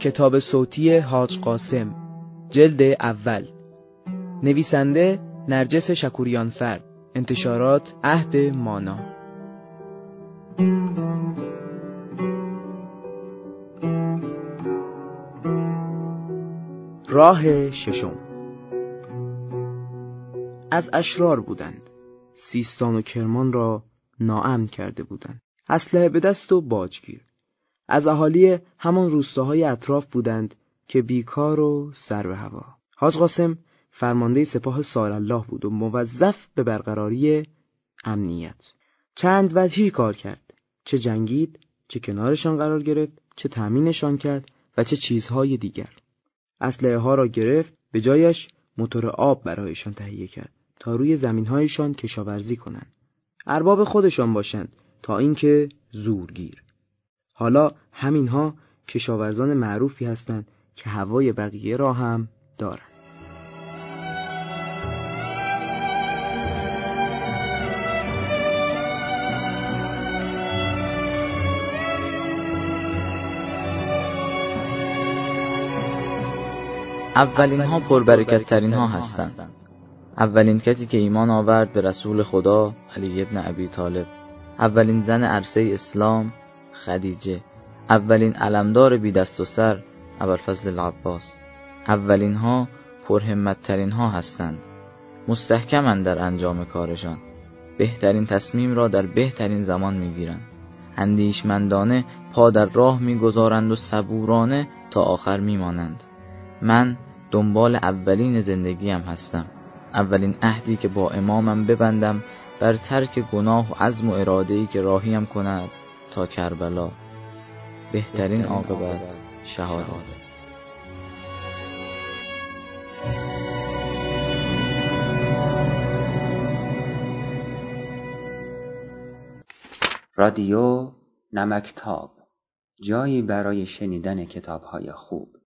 کتاب صوتی حاج قاسم، جلد اول. نویسنده نرجس شکوریانفر. انتشارات عهد مانا. راه ششم. از اشرار بودند. سیستان و کرمان را ناامن کرده بودند. اسلحه به دست و باجگیر. از اهالی همان روستاهای اطراف بودند که بیکار و سر به هوا. حاج قاسم فرمانده سپاه سارالله بود و موظف به برقراری امنیت. چند وجهی کار کرد. چه جنگید، چه کنارشان قرار گرفت، چه تأمینشان کرد و چه چیزهای دیگر. اسلحه ها را گرفت، به جایش موتور آب برایشان تهیه کرد تا روی زمینهایشان کشاورزی کنند. ارباب خودشان باشند تا اینکه زورگیر. حالا همینها کشاورزان معروفی هستند که هوای بقیه را هم دارند. اولین ها پربرکت ترین ها هستند. اولین کسی که ایمان آورد به رسول خدا علی ابن ابی طالب، اولین زن عرصه اسلام خدیجه، اولین علمدار بی دست و سر ابوالفضل العباس. اولین ها پرهمت ترین ها هستند. مستحکمند در انجام کارشان. بهترین تصمیم را در بهترین زمان میگیرند. اندیشمندانه پا در راه میگذارند و صبورانه تا آخر میمانند. من دنبال اولین زندگیم هستم. اولین عهدی که با امامم ببندم بر ترک گناه و عزم و اراده‌ای که راهیم کند تا کربلا. بهترین عاقبت شهادت. رادیو نمکتاب، جایی برای شنیدن کتاب‌های خوب.